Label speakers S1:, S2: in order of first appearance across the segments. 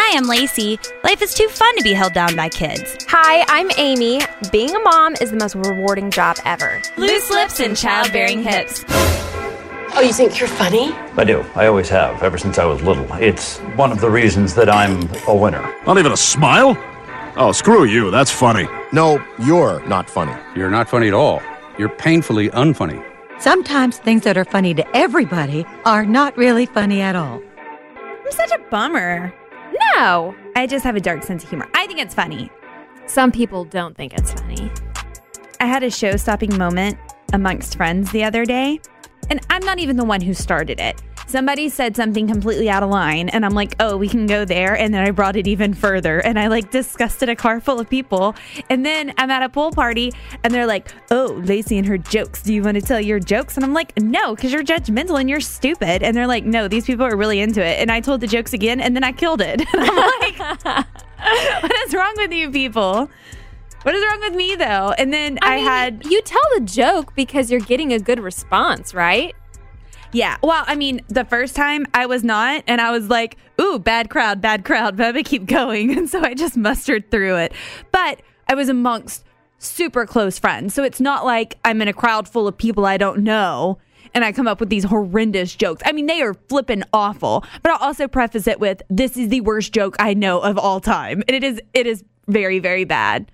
S1: Hi, I'm Lacey. Life is too fun to be held down by kids.
S2: Hi, I'm Amy. Being a mom is the most rewarding job ever.
S1: Loose lips and childbearing hips.
S3: Oh, you think you're funny?
S4: I do. I always have, ever since I was little. It's one of the reasons that I'm a winner.
S5: Not even a smile? Oh, screw you. That's funny.
S6: No, you're not funny.
S7: You're not funny at all. You're painfully unfunny.
S8: Sometimes things that are funny to everybody are not really funny at all.
S1: I'm such a bummer.
S2: No.
S1: I just have a dark sense of humor. I think it's funny.
S2: Some people don't think it's funny.
S1: I had a show-stopping moment amongst friends the other day, and I'm not even the one who started it. Somebody said something completely out of line, and I'm like, oh, we can go there. And then I brought it even further, and I disgusted a car full of people. And then I'm at a pool party, and they're like, oh, Lacey and her jokes. Do you want to tell your jokes? And I'm like, no, because you're judgmental and you're stupid. And they're like, no, these people are really into it. And I told the jokes again, and then I killed it. And I'm like, what is wrong with you people? What is wrong with me, though? And then
S2: You tell the joke because you're getting a good response, right?
S1: Yeah. Well, I mean, the first time I was not, and I was like, ooh, bad crowd, but I'm going to keep going. And so I just mustered through it. But I was amongst super close friends. So it's not like I'm in a crowd full of people I don't know and I come up with these horrendous jokes. I mean, they are flippin' awful. But I'll also preface it with, this is the worst joke I know of all time. And it is very, very bad.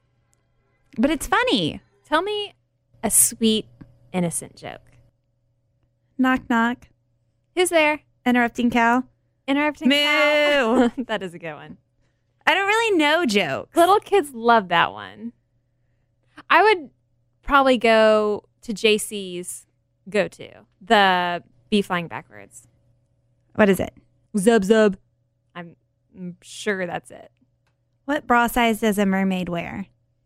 S1: But it's funny.
S2: Tell me a sweet, innocent joke.
S1: Knock, knock.
S2: Who's there?
S1: Interrupting cow.
S2: Interrupting
S1: Moo.
S2: cow. That is a good one.
S1: I don't really know jokes.
S2: Little kids love that one. I would probably go to JC's go-to, the bee flying backwards.
S1: What is it?
S2: Zub zub. I'm sure that's it.
S1: What bra size does a mermaid wear?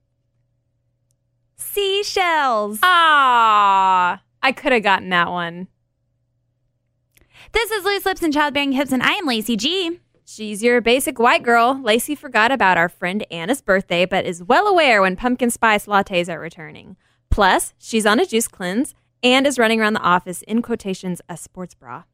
S1: Seashells.
S2: Ah, I could have gotten that one.
S1: This is Loose Lips and Childbearing Hips, and I am Lacey G.
S2: She's your basic white girl. Lacey forgot about our friend Anna's birthday, but is well aware when pumpkin spice lattes are returning. Plus, she's on a juice cleanse and is running around the office, in quotations, a sports bra.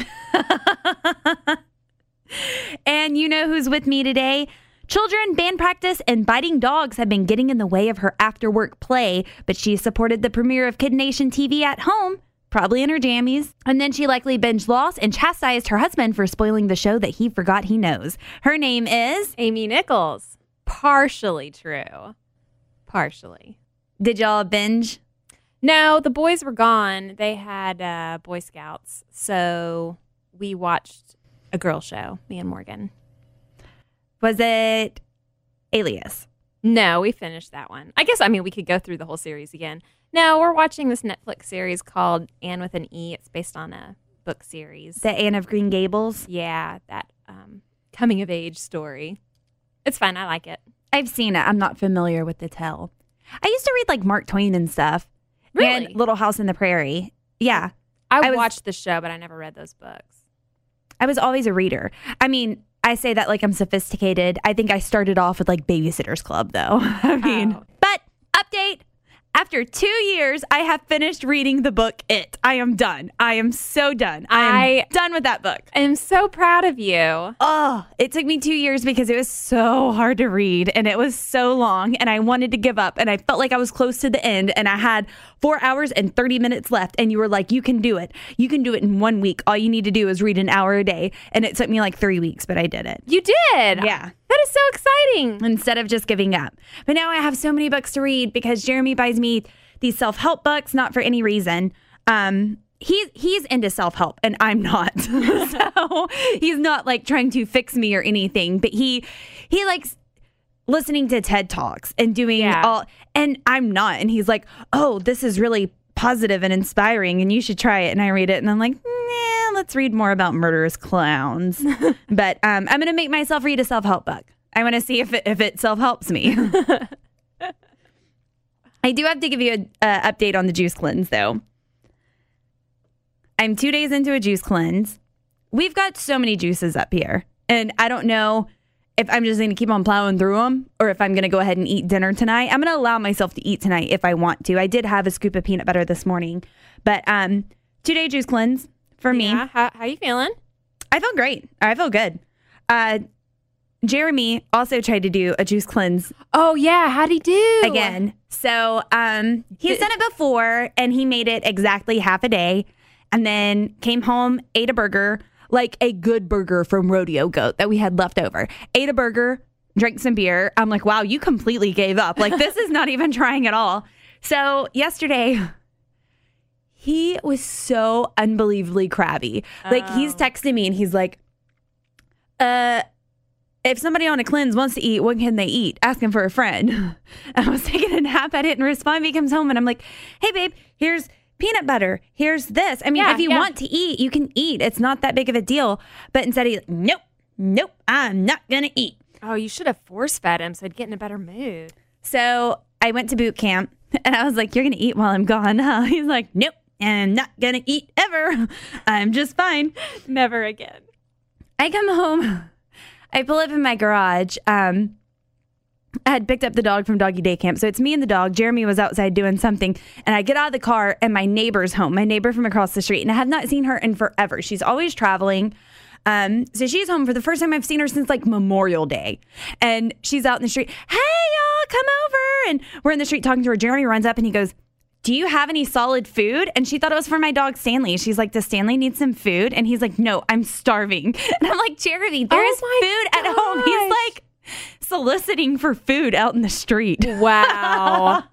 S1: And you know who's with me today? Children, band practice, and biting dogs have been getting in the way of her after-work play, but she supported the premiere of Kid Nation TV at home, probably in her jammies. And then she likely binge lost and chastised her husband for spoiling the show that he forgot he knows. Her name is
S2: Amy Nichols. Partially true. Partially.
S1: Did y'all binge?
S2: No, the boys were gone. They had Boy Scouts. So we watched a girl show, me and Morgan.
S1: Was it Alias?
S2: No, we finished that one. I guess, we could go through the whole series again. No, we're watching this Netflix series called Anne with an E. It's based on a book series.
S1: The Anne of Green Gables?
S2: Yeah, that coming-of-age story. It's fun. I like it.
S1: I've seen it. I'm not familiar with the tale. I used to read Mark Twain and stuff.
S2: Really?
S1: And Little House in the Prairie. Yeah.
S2: I watched the show, but I never read those books.
S1: I was always a reader. I say that like I'm sophisticated. I think I started off with Babysitter's Club, though. But update. After 2 years, I have finished reading the book It. I am done. I am so done. I am done with that book.
S2: I am so proud of you.
S1: Oh, it took me 2 years because it was so hard to read and it was so long and I wanted to give up and I felt like I was close to the end and I had 4 hours and 30 minutes left and you were like, you can do it. You can do it in 1 week. All you need to do is read an hour a day. And it took me 3 weeks, but I did it.
S2: You did?
S1: Yeah.
S2: That is so exciting.
S1: Instead of just giving up. But now I have so many books to read because Jeremy buys me these self-help books, not for any reason. He's into self-help and I'm not. So he's not trying to fix me or anything, but he likes listening to TED Talks and doing all, and I'm not. And he's like, oh, this is really positive and inspiring and you should try it. And I read it and I'm like, nah, let's read more about murderous clowns. But I'm going to make myself read a self-help book. I want to see if it self-helps me. I do have to give you an update on the juice cleanse, though. I'm 2 days into a juice cleanse. We've got so many juices up here, and I don't know if I'm just going to keep on plowing through them or if I'm going to go ahead and eat dinner tonight. I'm going to allow myself to eat tonight if I want to. I did have a scoop of peanut butter this morning, but 2-day juice cleanse for me.
S2: How you feeling?
S1: I feel great. I feel good. Jeremy also tried to do a juice cleanse
S2: Oh, yeah. How'd he do?
S1: again. So he's done it before, and he made it exactly half a day, and then came home, ate a burger, like a good burger from Rodeo Goat that we had left over. Ate a burger, drank some beer. I'm like, wow, you completely gave up. Like, this is not even trying at all. So yesterday, he was so unbelievably crabby. Like, he's texting me, and he's like, if somebody on a cleanse wants to eat, what can they eat? Asking for a friend. I was taking a nap. I didn't respond. He comes home and I'm like, hey, babe, here's peanut butter. Here's this. I mean, if you want to eat, you can eat. It's not that big of a deal. But instead he's like, nope, I'm not going to eat.
S2: Oh, you should have force-fed him so he'd get in a better mood.
S1: So I went to boot camp and I was like, you're going to eat while I'm gone, huh? He's like, nope, I'm not going to eat ever. I'm just fine.
S2: Never again.
S1: I come home. I pull up in my garage. I had picked up the dog from doggy day camp. So it's me and the dog. Jeremy was outside doing something. And I get out of the car and my neighbor's home, my neighbor from across the street. And I have not seen her in forever. She's always traveling. So she's home for the first time I've seen her since like Memorial Day. And she's out in the street. Hey, y'all, come over. And we're in the street talking to her. Jeremy runs up and he goes, do you have any solid food? And she thought it was for my dog, Stanley. She's like, does Stanley need some food? And he's like, no, I'm starving. And I'm like, Jeremy, there's food at home. He's like soliciting for food out in the street.
S2: Wow.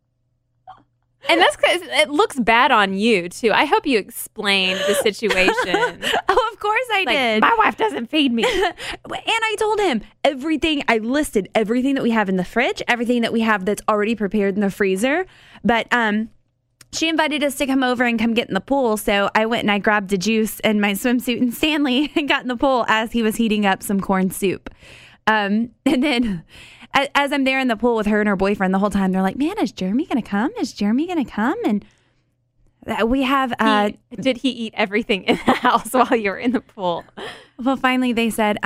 S2: And that's because it looks bad on you, too. I hope you explained the situation.
S1: Oh, of course I did.
S2: My wife doesn't feed me.
S1: And I told him everything. I listed everything that we have in the fridge, everything that we have that's already prepared in the freezer. But she invited us to come over and come get in the pool. So I went and I grabbed a juice and my swimsuit and Stanley and got in the pool as he was heating up some corn soup. And then as I'm there in the pool with her and her boyfriend the whole time, they're like, man, is Jeremy going to come? Is Jeremy going to come? And we have...
S2: Did he eat everything in the house while you were in the pool?
S1: Well, finally they said,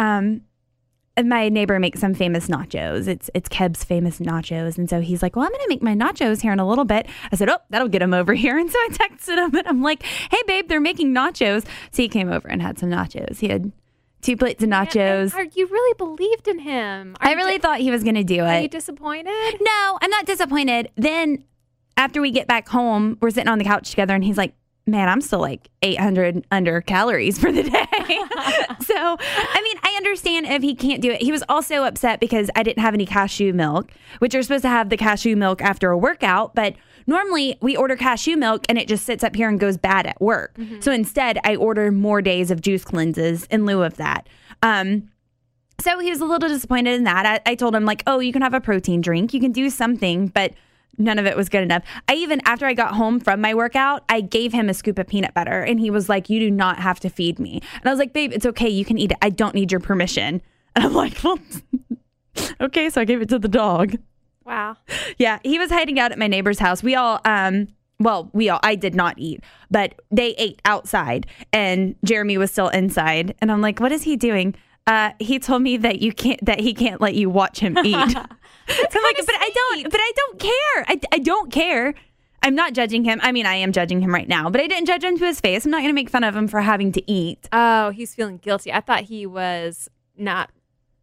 S1: my neighbor makes some famous nachos. It's Keb's famous nachos. And so he's like, well, I'm going to make my nachos here in a little bit. I said, oh, that'll get him over here. And so I texted him and I'm like, hey, babe, they're making nachos. So he came over and had some nachos. He had 2 plates of nachos.
S2: You really believed in him.
S1: I really thought he was going to do it.
S2: Are you disappointed?
S1: No, I'm not disappointed. Then after we get back home, we're sitting on the couch together and he's like, man, I'm still like 800 under calories for the day. So, I mean, I understand if he can't do it. He was also upset because I didn't have any cashew milk, which you're supposed to have the cashew milk after a workout. But normally we order cashew milk and it just sits up here and goes bad at work. Mm-hmm. So instead, I ordered more days of juice cleanses in lieu of that. So he was a little disappointed in that. I told him like, oh, you can have a protein drink. You can do something, but none of it was good enough. After I got home from my workout, I gave him a scoop of peanut butter and he was like, you do not have to feed me. And I was like, babe, it's okay. You can eat it. I don't need your permission. And I'm like, well, okay. So I gave it to the dog.
S2: Wow.
S1: Yeah. He was hiding out at my neighbor's house. I did not eat, but they ate outside and Jeremy was still inside. And I'm like, what is he doing? He told me that he can't let you watch him eat. I'm like, but I don't care. I don't care. I'm not judging him. I mean, I am judging him right now, but I didn't judge him to his face. I'm not going to make fun of him for having to eat.
S2: Oh, he's feeling guilty. I thought he was not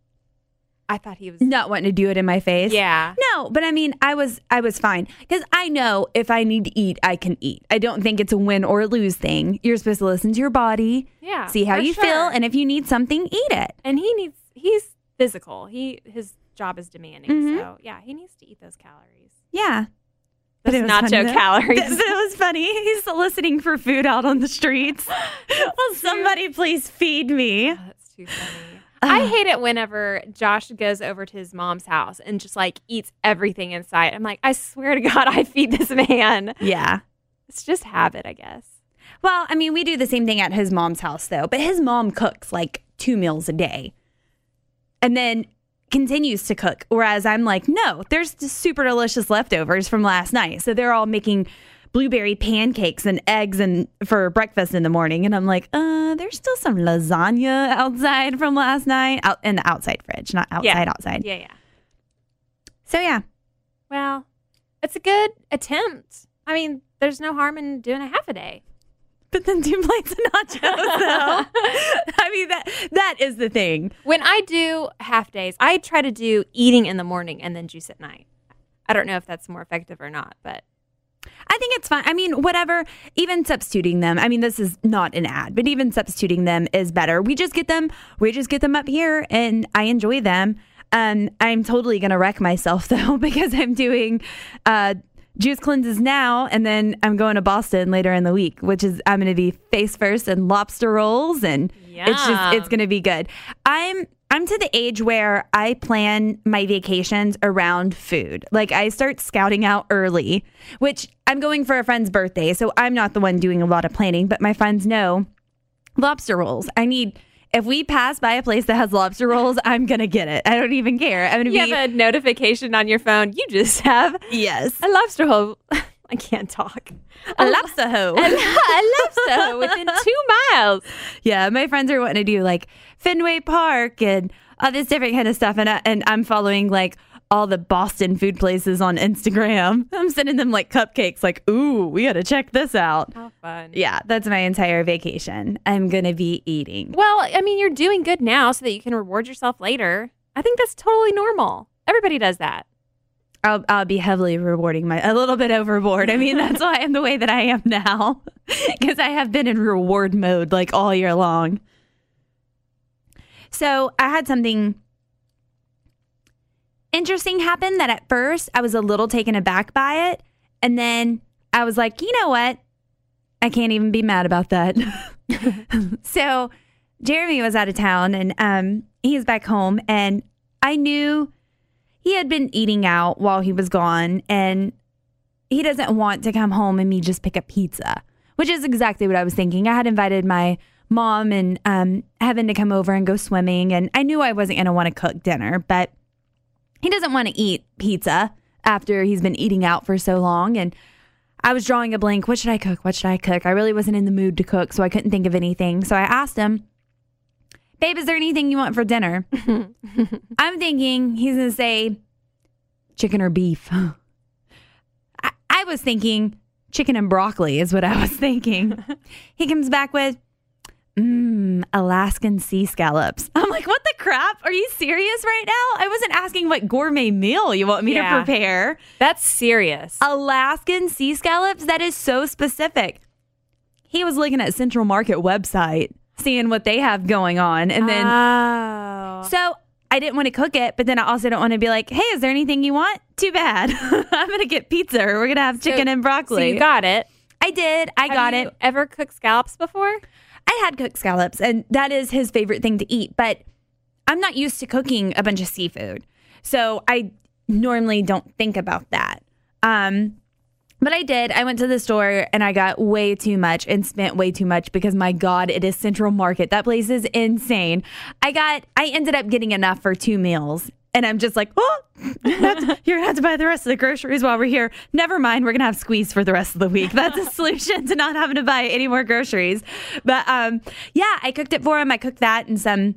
S1: wanting to do it in my face.
S2: Yeah.
S1: No, but I mean, I was fine because I know if I need to eat, I can eat. I don't think it's a win or lose thing. You're supposed to listen to your body.
S2: Yeah.
S1: See how you feel, and if you need something, eat it.
S2: And he's physical. His job is demanding. Mm-hmm. So yeah, he needs to eat those calories.
S1: Yeah.
S2: But it was nacho calories.
S1: But it was funny. He's soliciting for food out on the streets. Will somebody please feed me?
S2: Oh, that's too funny. I hate it whenever Josh goes over to his mom's house and just like eats everything in sight. I'm like, I swear to God, I'd feed this man.
S1: Yeah.
S2: It's just habit, I guess.
S1: Well, I mean, we do the same thing at his mom's house, though. But his mom cooks like 2 meals a day and then continues to cook. Whereas I'm like, no, there's just super delicious leftovers from last night. So they're all making blueberry pancakes and eggs and for breakfast in the morning. And I'm like, there's still some lasagna outside from last night out in the outside fridge, not outside.
S2: Yeah.
S1: So, yeah.
S2: Well, it's a good attempt. I mean, there's no harm in doing a half a day.
S1: But then 2 plates of nachos, though. I mean, that is the thing.
S2: When I do half days, I try to do eating in the morning and then juice at night. I don't know if that's more effective or not, but
S1: I think it's fine. I mean, whatever, even substituting them. I mean, this is not an ad, but even substituting them is better. We just get them up here and I enjoy them. I'm totally going to wreck myself though, because I'm doing, juice cleanses now, and then I'm going to Boston later in the week, which is I'm going to be face first and lobster rolls, and it's going to be good. I'm to the age where I plan my vacations around food. Like I start scouting out early, which I'm going for a friend's birthday, so I'm not the one doing a lot of planning, but my friends know lobster rolls. If we pass by a place that has lobster rolls, I'm going to get it. I don't even care. I'm going to
S2: you have a notification on your phone. You just have a lobster roll. I can't talk.
S1: A lobster hoe.
S2: A lobster hoe within 2 miles.
S1: Yeah, my friends are wanting to do like Fenway Park and all this different kind of stuff. And I'm following like all the Boston food places on Instagram. I'm sending them like cupcakes like, ooh, we got to check this out.
S2: How fun.
S1: Yeah, that's my entire vacation. I'm going to be eating.
S2: Well, I mean, you're doing good now so that you can reward yourself later. I think that's totally normal. Everybody does that.
S1: I'll be heavily rewarding a little bit overboard. I mean, that's why I'm the way that I am now, because I have been in reward mode like all year long. So I had something interesting happen that at first I was a little taken aback by it. And then I was like, you know what? I can't even be mad about that. So Jeremy was out of town and he's back home, and I knew he had been eating out while he was gone, and he doesn't want to come home and me just pick up pizza, which is exactly what I was thinking. I had invited my mom and Heaven to come over and go swimming, and I knew I wasn't going to want to cook dinner, but he doesn't want to eat pizza after he's been eating out for so long. And I was drawing a blank. What should I cook? What should I cook? I really wasn't in the mood to cook, so I couldn't think of anything. So I asked him, babe, is there anything you want for dinner? I'm thinking he's going to say chicken or beef. I was thinking chicken and broccoli is what I was thinking. He comes back with, Alaskan sea scallops. I'm like, what the crap? Are you serious right now? I wasn't asking what gourmet meal you want me to prepare.
S2: That's serious.
S1: Alaskan sea scallops? That is so specific. He was looking at Central Market website, seeing what they have going on. And then, so I didn't want to cook it, but then I also don't want to be like, hey, is there anything you want? Too bad. I'm going to get pizza, or we're going to have chicken and broccoli.
S2: So you got it.
S1: I did. I got it.
S2: Have you ever cooked scallops before?
S1: I had cooked scallops, and that is his favorite thing to eat, but I'm not used to cooking a bunch of seafood. So I normally don't think about that. But I did. I went to the store and I got way too much and spent way too much because, my God, it is Central Market. That place is insane. I ended up getting enough for 2 meals. And I'm just like, oh, you're going to have to buy the rest of the groceries while we're here. Never mind. We're going to have squeeze for the rest of the week. That's a solution to not having to buy any more groceries. But yeah, I cooked it for him. I cooked that and some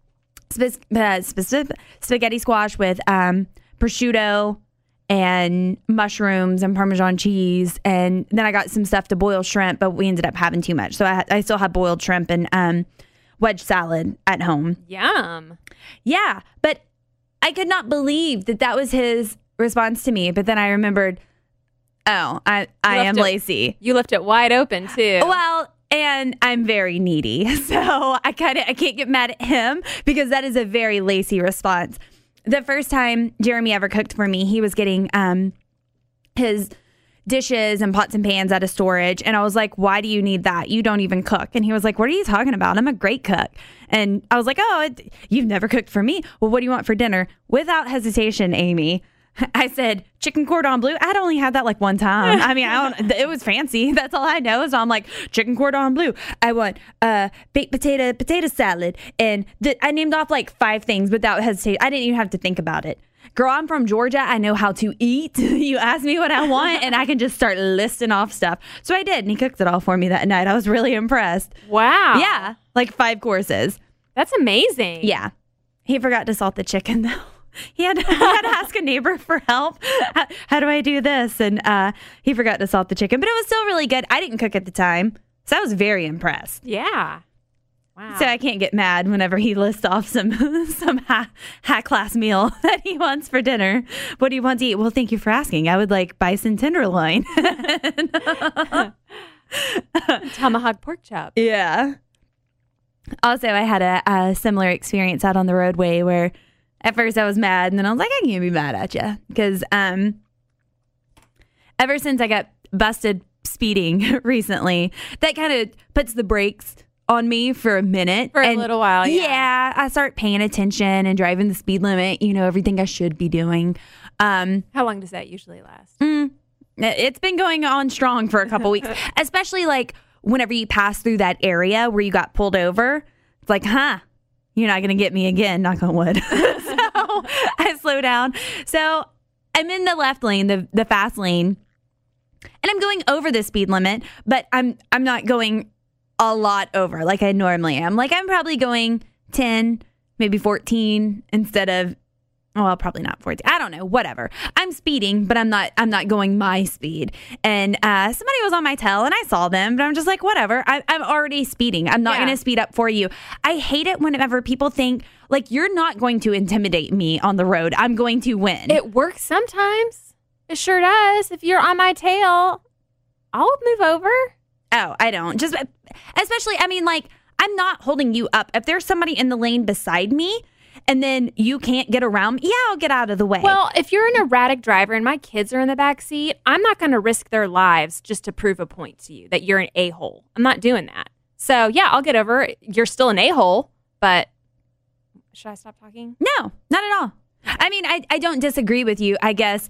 S1: spaghetti squash with prosciutto and mushrooms and Parmesan cheese. And then I got some stuff to boil shrimp, but we ended up having too much. So I still had boiled shrimp and wedge salad at home.
S2: Yum.
S1: Yeah, but I could not believe that was his response to me. But then I remembered, I am Lacey.
S2: You left it wide open too.
S1: Well, and I'm very needy. So I can't get mad at him because that is a very Lacey response. The first time Jeremy ever cooked for me, he was getting his dishes and pots and pans out of storage. And I was like, why do you need that? You don't even cook. And he was like, what are you talking about? I'm a great cook. And I was like, you've never cooked for me. Well, what do you want for dinner? Without hesitation, Amy, I said, chicken cordon bleu. I'd only had that like one time. I mean, it was fancy. That's all I know. So I'm like, chicken cordon bleu. I want baked potato salad. And I named off like 5 things without hesitation. I didn't even have to think about it. Girl, I'm from Georgia. I know how to eat. You ask me what I want and I can just start listing off stuff. So I did. And he cooked it all for me that night. I was really impressed.
S2: Wow.
S1: Yeah. Like 5 courses.
S2: That's amazing.
S1: Yeah. He forgot to salt the chicken though. He had to ask a neighbor for help. How do I do this? And he forgot to salt the chicken, but it was still really good. I didn't cook at the time. So I was very impressed.
S2: Yeah. Wow.
S1: So I can't get mad whenever he lists off some high class meal that he wants for dinner. What do you want to eat? Well, thank you for asking. I would like bison tenderloin.
S2: Tomahawk pork chop.
S1: Yeah. Also, I had a similar experience out on the roadway where at first I was mad, and then I was like, I can't be mad at you. Because ever since I got busted speeding recently, that kind of puts the brakes on me for a minute.
S2: For a little while, yeah.
S1: Yeah, I start paying attention and driving the speed limit, everything I should be doing.
S2: How long does that usually last?
S1: It's been going on strong for a couple weeks, especially like whenever you pass through that area where you got pulled over. It's like, you're not going to get me again, knock on wood. So I slow down. So I'm in the left lane, the fast lane, and I'm going over the speed limit, but I'm not going a lot over like I normally am. Like I'm probably going 10, maybe 14 instead of, well, probably not 14. I don't know, whatever. I'm speeding, but I'm not going my speed. And somebody was on my tail and I saw them, but I'm just like, whatever. I'm already speeding. I'm not going to speed up for you. I hate it whenever people think like you're not going to intimidate me on the road. I'm going to win.
S2: It works sometimes. It sure does. If you're on my tail, I'll move over.
S1: Oh, I don't. Just especially, I mean, like, I'm not holding you up. If there's somebody in the lane beside me and then you can't get around, I'll get out of the way.
S2: Well, if you're an erratic driver and my kids are in the back seat, I'm not going to risk their lives just to prove a point to you that you're an a-hole. I'm not doing that. So, yeah, I'll get over it. You're still an a-hole, but should I stop talking?
S1: No, not at all. I mean, I don't disagree with you. I guess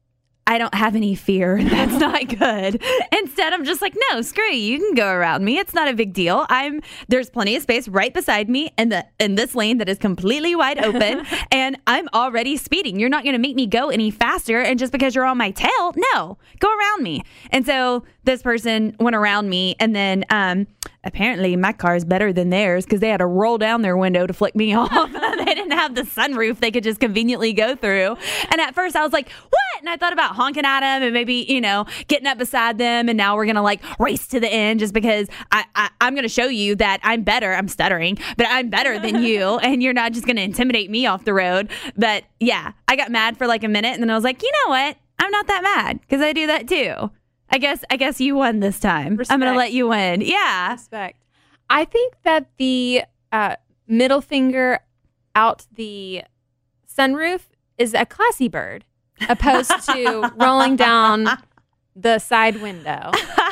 S1: I don't have any fear. That's not good. Instead, I'm just like, no, screw you. You can go around me. It's not a big deal. There's plenty of space right beside me in this lane that is completely wide open, and I'm already speeding. You're not going to make me go any faster, and just because you're on my tail, no, go around me. And so this person went around me, and then apparently my car is better than theirs because they had to roll down their window to flick me off. They didn't have the sunroof they could just conveniently go through. And at first I was like, what? And I thought about honking at them and maybe, getting up beside them. And now we're going to like race to the end just because I'm going to show you that I'm better. I'm stuttering, but I'm better than you. And you're not just going to intimidate me off the road. But yeah, I got mad for like a minute and then I was like, you know what? I'm not that mad because I do that too. I guess you won this time.
S2: Respect.
S1: I'm going to let you win. Yeah.
S2: Respect. I think that the middle finger out the sunroof is a classy bird opposed to rolling down the side window.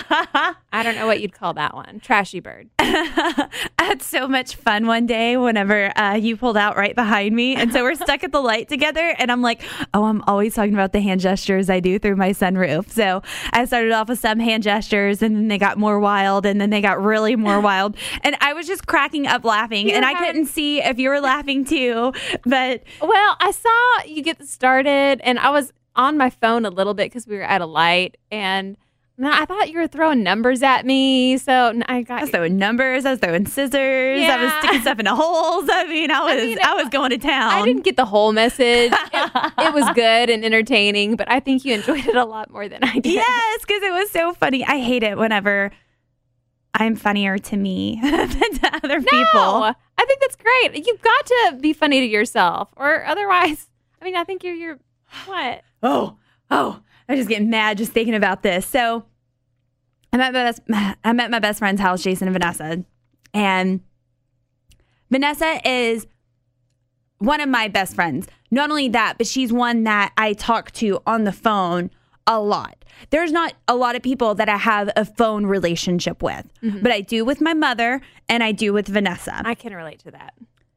S2: I don't know what you'd call that one. Trashy bird.
S1: I had so much fun one day whenever you pulled out right behind me. And so we're stuck at the light together. And I'm like, oh, I'm always talking about the hand gestures I do through my sunroof. So I started off with some hand gestures and then they got more wild and then they got really more wild. And I was just cracking up laughing. And I couldn't see if you were laughing too. But
S2: well, I saw you get started and I was on my phone a little bit because we were at a light and I thought you were throwing numbers at me, so I was
S1: throwing numbers. I was throwing scissors.
S2: Yeah.
S1: I was sticking stuff in holes. I was going to town.
S2: I didn't get the whole message. It was good and entertaining, but I think you enjoyed it a lot more than I did.
S1: Yes, because it was so funny. I hate it whenever I'm funnier to me than to other people.
S2: I think that's great. You've got to be funny to yourself, or otherwise, I think you're what?
S1: Oh, I'm just getting mad just thinking about this. So I'm at my best friend's house, Jason and Vanessa. And Vanessa is one of my best friends. Not only that, but she's one that I talk to on the phone a lot. There's not a lot of people that I have a phone relationship with, but I do with my mother and I do with Vanessa.
S2: I can relate to that.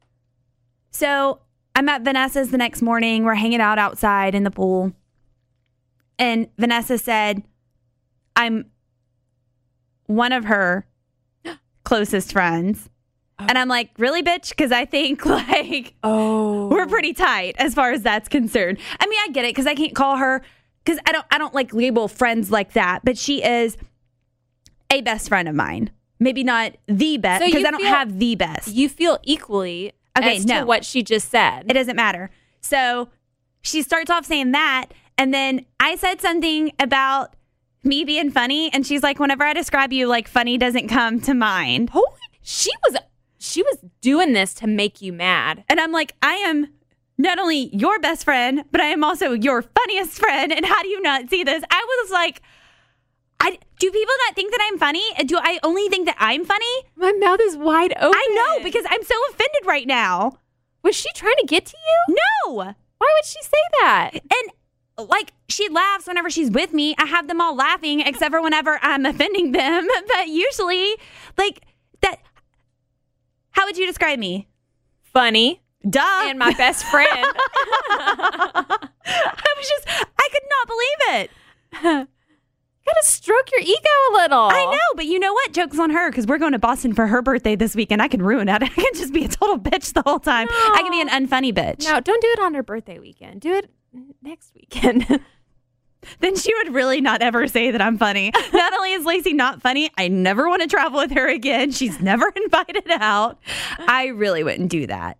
S1: So I'm at Vanessa's the next morning. We're hanging out outside in the pool. And Vanessa said, I'm one of her closest friends. Oh. And I'm like, really, bitch? Because I think we're pretty tight as far as that's concerned. I mean, I get it because I can't call her because I don't like label friends like that. But she is a best friend of mine. Maybe not the best because I don't have the best.
S2: You feel equally to what she just said.
S1: It doesn't matter. So she starts off saying that. And then I said something about me being funny. And she's like, whenever I describe you, like, funny doesn't come to mind.
S2: She was doing this to make you mad.
S1: And I'm like, I am not only your best friend, but I am also your funniest friend. And how do you not see this? I was like, do people not think that I'm funny? Do I only think that I'm funny?
S2: My mouth is wide open.
S1: I know, because I'm so offended right now.
S2: Was she trying to get to you?
S1: No.
S2: Why would she say that?
S1: And like, she laughs whenever she's with me. I have them all laughing except for whenever I'm offending them. But usually, like, that. How would you describe me?
S2: Funny.
S1: Duh.
S2: And my best friend.
S1: I could not believe it.
S2: You gotta stroke your ego a little.
S1: I know, but you know what? Joke's on her, because we're going to Boston for her birthday this weekend. I can ruin it. I can just be a total bitch the whole time.
S2: No.
S1: I can be an unfunny bitch.
S2: No, don't do it on her birthday weekend. Do it next weekend.
S1: Then she would really not ever say that I'm funny. Not only is Lacey not funny, I never want to travel with her again. She's never invited out. I really wouldn't do that.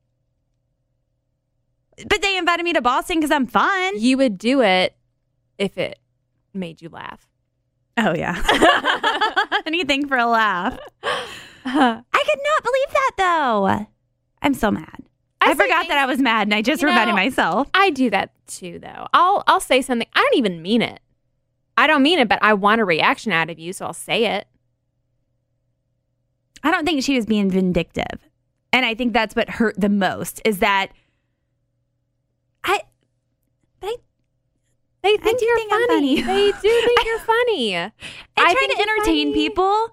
S1: But they invited me to Boston because I'm fun.
S2: You would do it if it made you laugh.
S1: Oh, yeah. Anything for a laugh. I could not believe that, though. I'm so mad. I forgot that I was mad, and I just reminded myself.
S2: I do that too, though. I'll say something. I don't even mean it. I don't mean it, but I want a reaction out of you, so I'll say it.
S1: I don't think she was being vindictive. And I think that's what hurt the most, is that
S2: they think you're funny. They do think you're funny. I
S1: try to entertain people.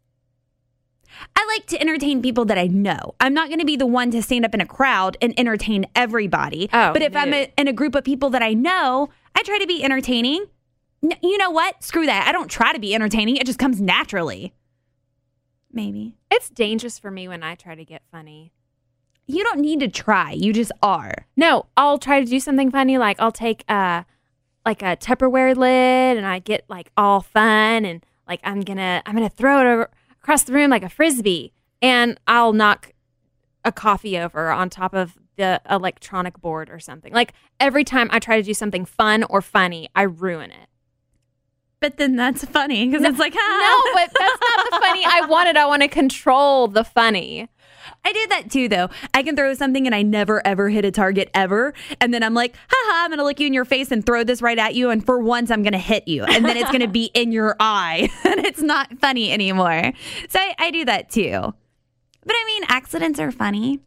S1: I like to entertain people that I know. I'm not going to be the one to stand up in a crowd and entertain everybody. But if I'm in a group of people that I know, I try to be entertaining. You know what? Screw that. I don't try to be entertaining. It just comes naturally. Maybe.
S2: It's dangerous for me when I try to get funny.
S1: You don't need to try. You just are.
S2: No, I'll try to do something funny. Like I'll take a Tupperware lid and I get like all fun and like I'm gonna throw it across the room like a frisbee, and I'll knock a coffee over on top of the electronic board or something. Like every time I try to do something fun or funny, I ruin it.
S1: But then that's funny because it's like,
S2: no, but that's not the funny I wanted. I want to control the funny.
S1: I did that too, though. I can throw something and I never, ever hit a target ever. And then I'm like, haha, I'm going to look you in your face and throw this right at you. And for once, I'm going to hit you. And then it's going to be in your eye. And it's not funny anymore. So I do that too. But I mean, accidents are funny.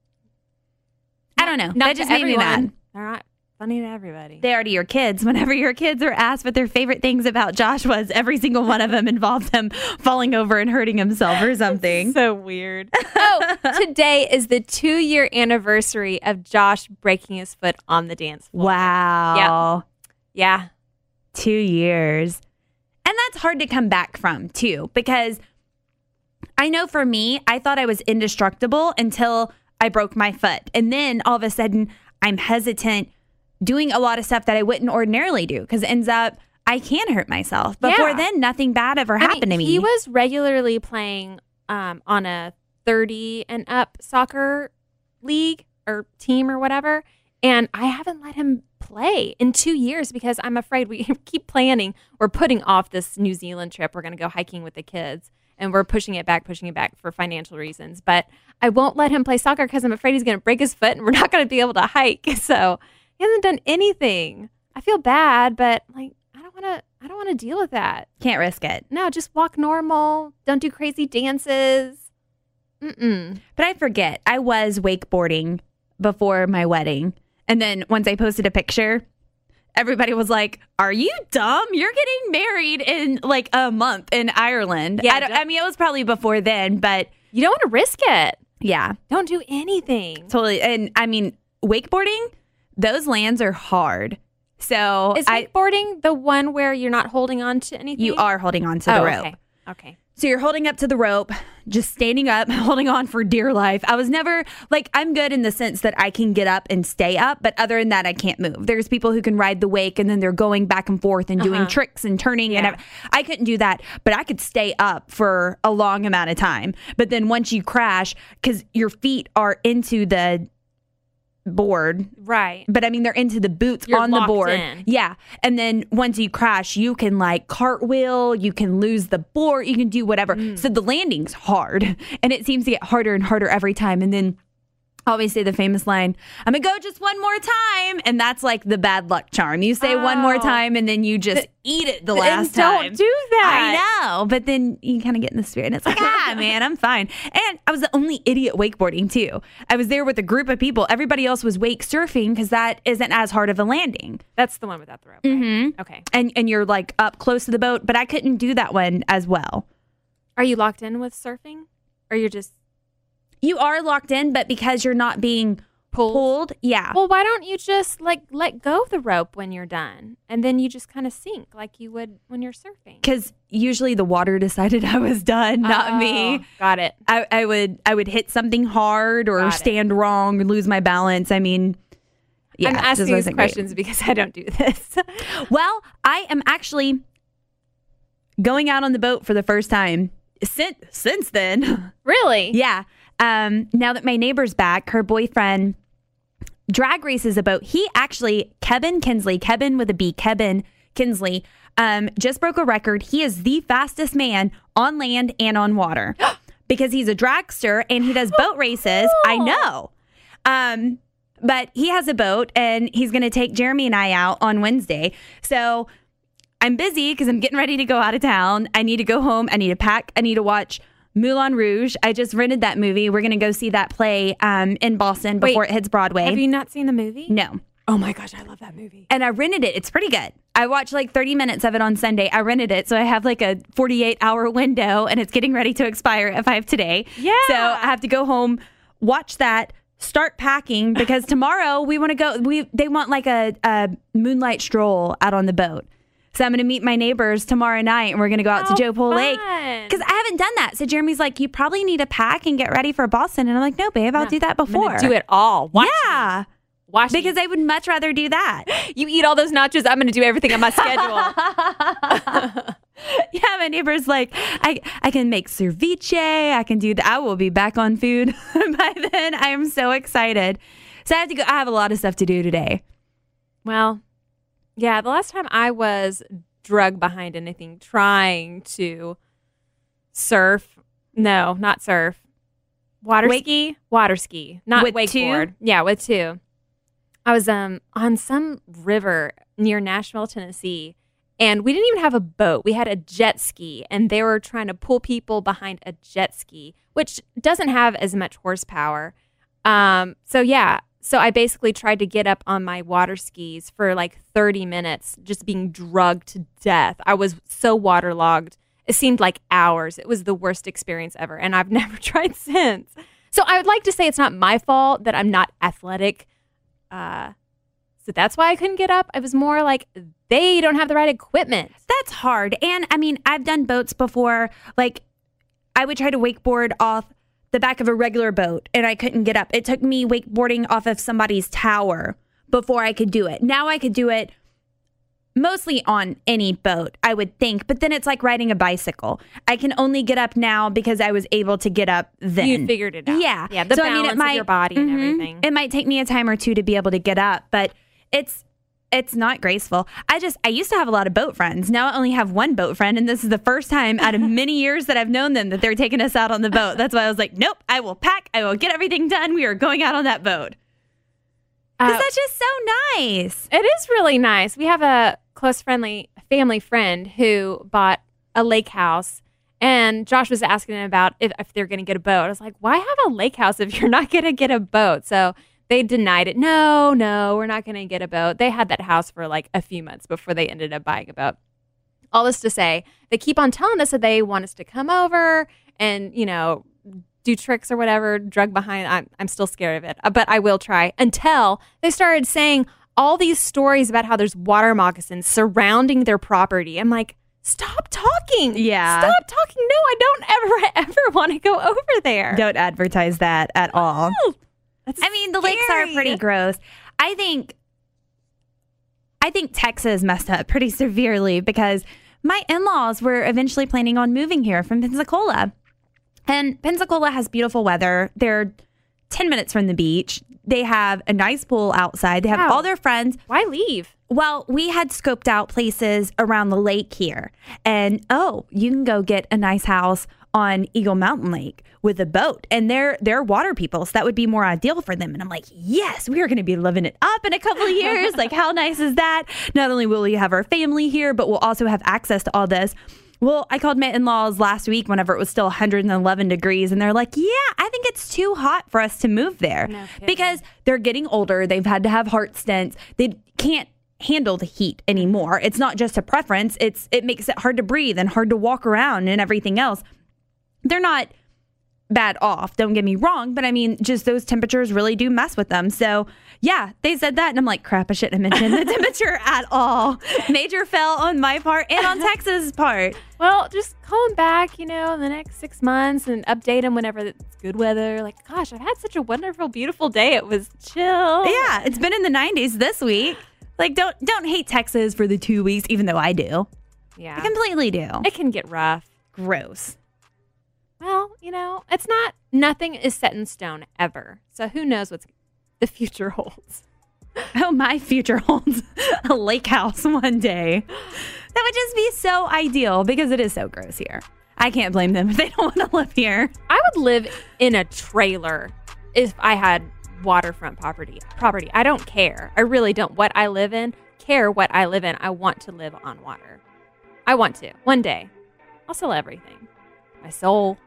S1: I don't know. That just made me mad.
S2: They're not funny to everybody.
S1: They are to your kids. Whenever your kids are asked what their favorite things about Josh was, every single one of them involved him falling over and hurting himself or something.
S2: So weird. Oh, today is the 2-year anniversary of Josh breaking his foot on the dance floor.
S1: Wow.
S2: Yeah.
S1: 2 years. And that's hard to come back from, too, because I know for me, I thought I was indestructible until I broke my foot. And then all of a sudden, I'm hesitant doing a lot of stuff that I wouldn't ordinarily do because it ends up I can hurt myself. Before then, nothing bad ever happened to me.
S2: He was regularly playing on a 30 and up soccer league or team or whatever, and I haven't let him play in 2 years because I'm afraid we keep planning. We're putting off this New Zealand trip. We're going to go hiking with the kids, and we're pushing it back for financial reasons. But I won't let him play soccer because I'm afraid he's going to break his foot and we're not going to be able to hike. So he hasn't done anything. I feel bad, but like I don't want to deal with that.
S1: Can't risk it.
S2: No, just walk normal. Don't do crazy dances.
S1: But I forget. I was wakeboarding before my wedding. And then once I posted a picture, everybody was like, are you dumb? You're getting married in like a month in Ireland.
S2: Yeah,
S1: I mean, it was probably before then, but
S2: you don't want to risk it.
S1: Yeah.
S2: Don't do anything.
S1: Totally. And I mean, wakeboarding, those lands are hard. So
S2: is wakeboarding the one where you're not holding on to anything?
S1: You are holding on to the rope.
S2: Okay.
S1: So you're holding up to the rope, just standing up, holding on for dear life. I was never like, I'm good in the sense that I can get up and stay up, but other than that, I can't move. There's people who can ride the wake and then they're going back and forth and doing tricks and turning. And I couldn't do that, but I could stay up for a long amount of time. But then once you crash, because your feet are into the board.
S2: Right.
S1: But I mean, they're into the boots
S2: You're
S1: on the
S2: locked
S1: board.
S2: in.
S1: Yeah. And then once you crash, you can like cartwheel, you can lose the board, you can do whatever. So the landing's hard and it seems to get harder and harder every time. And then I always say the famous line, I'm going to go just one more time. And that's like the bad luck charm. You say one more time and then you just eat it the last time.
S2: Don't do that.
S1: I know. But then you kind of get in the spirit and it's like, man, I'm fine. And I was the only idiot wakeboarding too. I was there with a group of people. Everybody else was wake surfing because that isn't as hard of a landing.
S2: That's the one without the rope. Right?
S1: Mm-hmm.
S2: Okay.
S1: And you're like up close to the boat, but I couldn't do that one as well.
S2: Are you locked in with surfing? Or you're just...
S1: You are locked in, but because you're not being pulled, yeah.
S2: Well, why don't you just like let go of the rope when you're done, and then you just kind of sink like you would when you're surfing?
S1: Because usually the water decided I was done, not me.
S2: Got it.
S1: I would hit something hard or stand wrong and lose my balance. I mean, yeah.
S2: I'm asking these questions because I don't do this.
S1: Well, I am actually going out on the boat for the first time since then.
S2: Really?
S1: Yeah. Now that my neighbor's back, her boyfriend drag races a boat. He actually, Kevin Kinsley with a B, Kevin Kinsley, just broke a record. He is the fastest man on land and on water because he's a dragster and he does boat races.
S2: Cool.
S1: I know. But he has a boat and he's going to take Jeremy and I out on Wednesday. So I'm busy because I'm getting ready to go out of town. I need to go home. I need to pack. I need to watch Moulin Rouge. I just rented that movie. We're going to go see that play in Boston before it hits Broadway.
S2: Have you not seen the movie?
S1: No.
S2: Oh my gosh, I love that movie.
S1: And I rented it. It's pretty good. I watched like 30 minutes of it on Sunday. I rented it. So I have like a 48-hour window and it's getting ready to expire at 5 today.
S2: Yeah.
S1: So I have to go home, watch that, start packing because tomorrow we want to go. They want like a moonlight stroll out on the boat. So I'm going to meet my neighbors tomorrow night and we're going to go out to Joe Pole Lake because I haven't done that. So Jeremy's like, you probably need to pack and get ready for Boston. And I'm like, no, babe, I'll do that before.
S2: I'm gonna do it all. Watch
S1: yeah.
S2: Me. Watch
S1: because
S2: me.
S1: I would much rather do that.
S2: You eat all those nachos. I'm going to do everything on my schedule.
S1: Yeah, my neighbor's like, I can make ceviche. I can do that. I will be back on food by then. I am so excited. So I have to go. I have a lot of stuff to do today.
S2: Well, yeah, the last time I was drug behind anything trying to surf, no, not surf, water ski, not
S1: with
S2: wakeboard.
S1: two?
S2: Yeah, with two. I was on some river near Nashville, Tennessee, and we didn't even have a boat. We had a jet ski, and they were trying to pull people behind a jet ski, which doesn't have as much horsepower. So I basically tried to get up on my water skis for like 30 minutes, just being drugged to death. I was so waterlogged. It seemed like hours. It was the worst experience ever, and I've never tried since. So I would like to say it's not my fault that I'm not athletic. So that's why I couldn't get up. It was more like they don't have the right equipment.
S1: That's hard. And I mean, I've done boats before. Like I would try to wakeboard off the back of a regular boat and I couldn't get up. It took me wakeboarding off of somebody's tower before I could do it. Now I could do it mostly on any boat, I would think. But then it's like riding a bicycle. I can only get up now because I was able to get up then.
S2: You figured it out.
S1: Yeah.
S2: Yeah, the balance of your body and everything.
S1: It might take me a time or two to be able to get up, but it's not graceful. I used to have a lot of boat friends. Now I only have one boat friend, and this is the first time out of many years that I've known them that they're taking us out on the boat. That's why I was like, nope, I will pack. I will get everything done. We are going out on that boat. Because that's just so nice.
S2: It is really nice. We have a close family friend who bought a lake house, and Josh was asking him about if they're going to get a boat. I was like, why have a lake house if you're not going to get a boat? So they denied it. No, we're not going to get a boat. They had that house for like a few months before they ended up buying a boat. All this to say, they keep on telling us that they want us to come over and, do tricks or whatever, drug behind. I'm still scared of it, but I will try until they started saying all these stories about how there's water moccasins surrounding their property. I'm like, stop talking.
S1: Yeah.
S2: Stop talking. No, I don't ever want to go over there.
S1: Don't advertise that at all.
S2: Oh,
S1: the lakes are pretty gross. I think Texas messed up pretty severely because my in-laws were eventually planning on moving here from Pensacola. And Pensacola has beautiful weather. They're 10 minutes from the beach. They have a nice pool outside. They have
S2: Wow.
S1: all their friends.
S2: Why leave?
S1: Well, we had scoped out places around the lake here. And you can go get a nice house on Eagle Mountain Lake with a boat. And they're water people, so that would be more ideal for them. And I'm like, yes, we are going to be living it up in a couple of years. Like, how nice is that? Not only will we have our family here, but we'll also have access to all this. Well, I called my in-laws last week whenever it was still 111 degrees, and they're like, yeah, I think it's too hot for us to move there.
S2: No kidding.
S1: Because they're getting older. They've had to have heart stents. They can't handle the heat anymore. It's not just a preference. It makes it hard to breathe and hard to walk around and everything else. They're not bad off, don't get me wrong, but I mean, just those temperatures really do mess with them. So yeah, they said that, and I'm like, crap, I shouldn't have mentioned the temperature at all. Major fail on my part and on Texas' part.
S2: Well, just call them back, in the next 6 months and update them whenever it's good weather. Like, gosh, I've had such a wonderful, beautiful day. It was chill.
S1: Yeah, it's been in the 90s this week. Like, don't hate Texas for the 2 weeks, even though I do.
S2: Yeah.
S1: I completely do.
S2: It can get rough.
S1: Gross.
S2: Well, it's nothing is set in stone ever. So who knows what the future holds.
S1: Oh, my future holds a lake house one day. That would just be so ideal because it is so gross here. I can't blame them if they don't want to live here.
S2: I would live in a trailer if I had waterfront property. I don't care. I really don't. What I live in. I want to live on water. I want to. One day. I'll sell everything. My soul.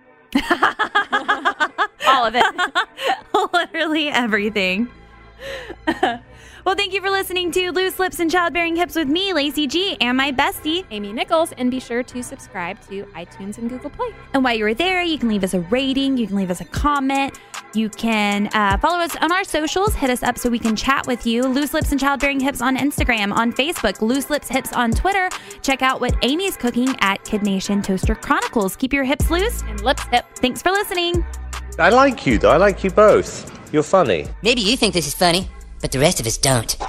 S2: All of it.
S1: Literally everything. Well, thank you for listening to Loose Lips and Childbearing Hips with me, Lacey G, and my bestie,
S2: Amy Nichols, and be sure to subscribe to iTunes and Google Play.
S1: And while you're there, you can leave us a rating, you can leave us a comment, you can follow us on our socials, hit us up so we can chat with you. Loose Lips and Childbearing Hips on Instagram, on Facebook, Loose Lips Hips on Twitter. Check out what Amy's cooking at Kid Nation Toaster Chronicles. Keep your hips loose
S2: And lips hip.
S1: Thanks for listening.
S9: I like you, though. I like you both. You're funny.
S10: Maybe you think this is funny, but the rest of us don't.